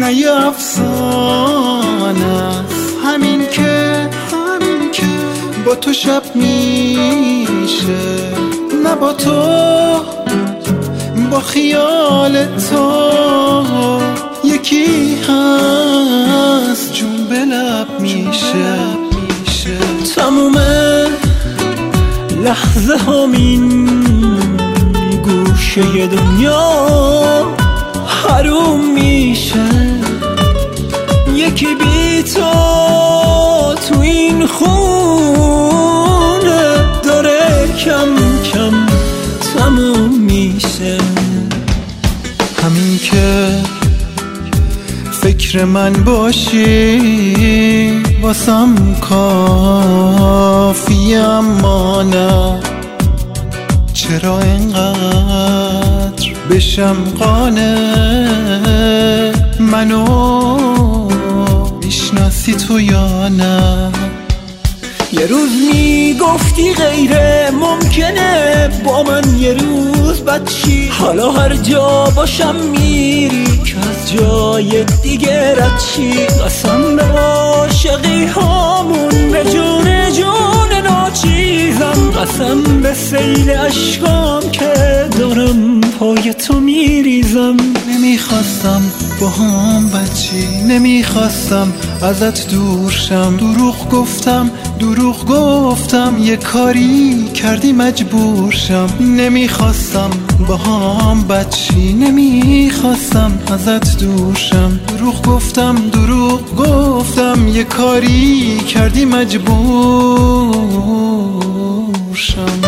یه افسانه است، همین که با تو شب میشه، نه با تو، با خیال تو یکی هست جون به لب میشه. تموم لحظه همین گوشه دنیا حروم میشه، یکی بی تو تو این خونه داره کم کم تموم میشه. همین که فکر من باشی واسم کافیه، اما نه چرا اینقدر بشم قانع، منو میشناسی تو یا نه؟ یه روز میگفتی غیره ممکنه با من یه روز بد چی، حالا هر جا باشم میری که از جای دیگه رد چی. قسم به عاشقی هامون به جون جون ناچیزم، قسم به سیل عشقام که دارم پای تو میریزم. نمیخواستم با هم بد چی، نمیخواستم ازت دور شم، دروغ گفتم یه کاری کردی مجبور شم. نمیخواستم با هم بد چی، نمیخواستم ازت دور شم، دروغ گفتم یه کاری کردی مجبور شم.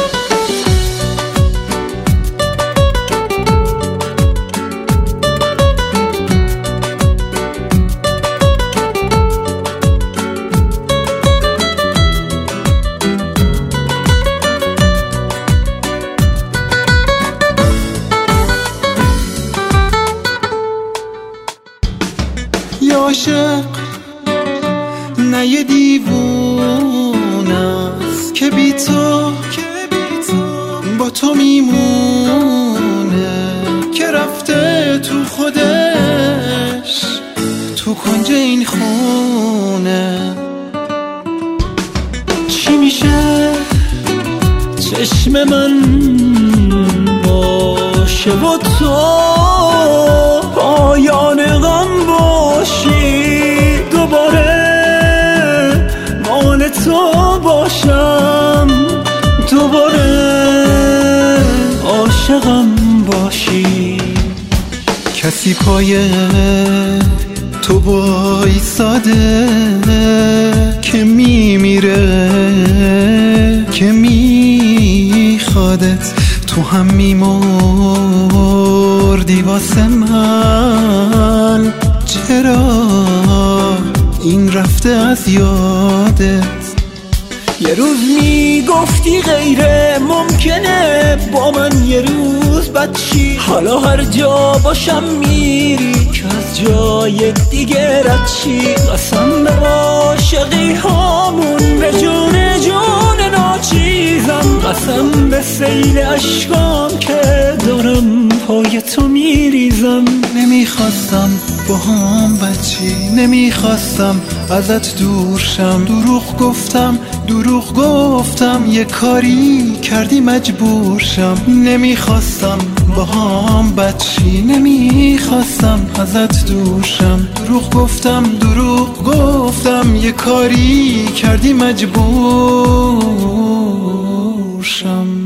یه عاشق نه یه دیوونه است که بی تو با تو میمونه، که رفته تو خودش تو کنج این خونه. چی میشه چشم من باشه و تو پایان غم باشی، دوباره مال تو باشم، دوباره عاشقم باشی. کسی پای تو بایستاده که میمیره، که میخوادت، تو هم میمردی واسه من، چرا این رفته از یادت؟ یه روز میگفتی غیره ممکنه با من یه روز بد چی، حالا هر جا باشم میری که از جای دیگه رد چی. قسم به عاشقی هامون به جون جون ناچیزم، قسم به سیل عشقام که دارم پای تو میریزم. نمیخواستم با هم بد چی، نمیخواستم ازت دور شم، دروغ گفتم یه کاری کردی مجبور شم. نمیخواستم با هم بد چی، نمیخواستم ازت دور شم، دروغ گفتم یه کاری کردی مجبور شم.